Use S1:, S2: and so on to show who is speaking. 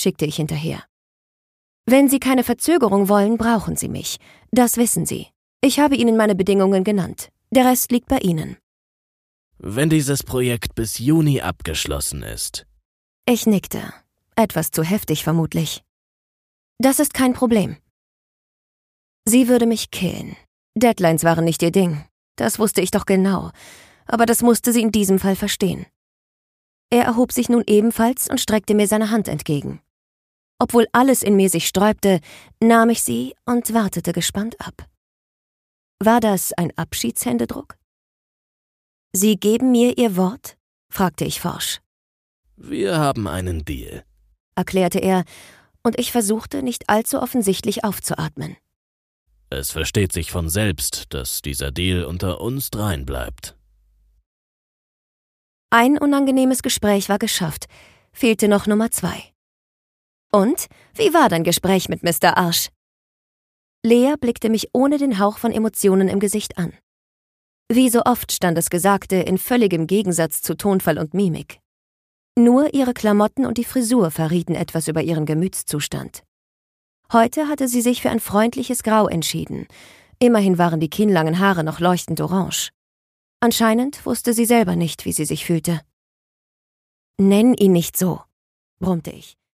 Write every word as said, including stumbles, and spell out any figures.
S1: schickte ich hinterher. »Wenn Sie keine Verzögerung wollen, brauchen Sie mich. Das wissen Sie. Ich habe Ihnen meine Bedingungen genannt. Der Rest liegt bei Ihnen.«
S2: »Wenn dieses Projekt bis Juni abgeschlossen ist?«
S1: Ich nickte. Etwas zu heftig vermutlich. »Das ist kein Problem.« Sie würde mich killen. Deadlines waren nicht ihr Ding. Das wusste ich doch genau. Aber das musste sie in diesem Fall verstehen. Er erhob sich nun ebenfalls und streckte mir seine Hand entgegen. Obwohl alles in mir sich sträubte, nahm ich sie und wartete gespannt ab. War das ein Abschiedshändedruck? »Sie geben mir Ihr Wort?« fragte ich forsch.
S2: »Wir haben einen Deal«,
S1: erklärte er, und ich versuchte, nicht allzu offensichtlich aufzuatmen.
S2: »Es versteht sich von selbst, dass dieser Deal unter uns dreien bleibt.«
S1: Ein unangenehmes Gespräch war geschafft, fehlte noch Nummer zwei. »Und, wie war dein Gespräch mit Mister Arsch?« Lea blickte mich ohne den Hauch von Emotionen im Gesicht an. Wie so oft stand das Gesagte in völligem Gegensatz zu Tonfall und Mimik. Nur ihre Klamotten und die Frisur verrieten etwas über ihren Gemütszustand. Heute hatte sie sich für ein freundliches Grau entschieden. Immerhin waren die kinnlangen Haare noch leuchtend orange. Anscheinend wusste sie selber nicht, wie sie sich fühlte. »Nenn ihn nicht so«, brummte ich.